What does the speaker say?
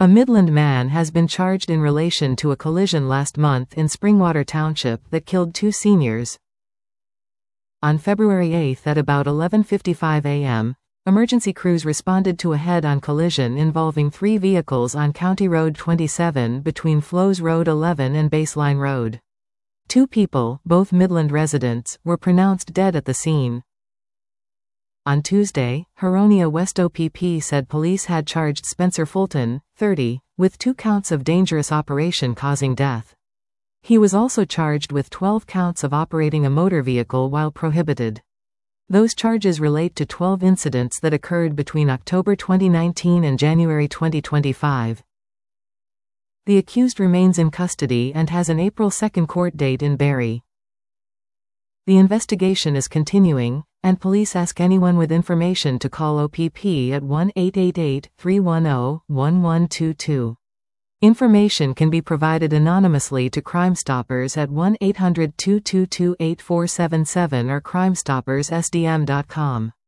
A Midland man has been charged in relation to a collision last month in Springwater Township that killed 2 seniors. On February 8 at about 11:55 a.m., emergency crews responded to a head-on collision involving 3 vehicles on County Road 27 between Flows Road 11 and Baseline Road. 2 people, both Midland residents, were pronounced dead at the scene. On Tuesday, Huronia West OPP said police had charged Spencer Fulton, 30, with 2 counts of dangerous operation causing death. He was also charged with 12 counts of operating a motor vehicle while prohibited. Those charges relate to 12 incidents that occurred between October 2019 and January 2025. The accused remains in custody and has an April 2 court date in Barrie. The investigation is continuing, and police ask anyone with information to call OPP at 1-888-310-1122. Information can be provided anonymously to Crime Stoppers at 1-800-222-8477 or crimestoppers.sdm.com.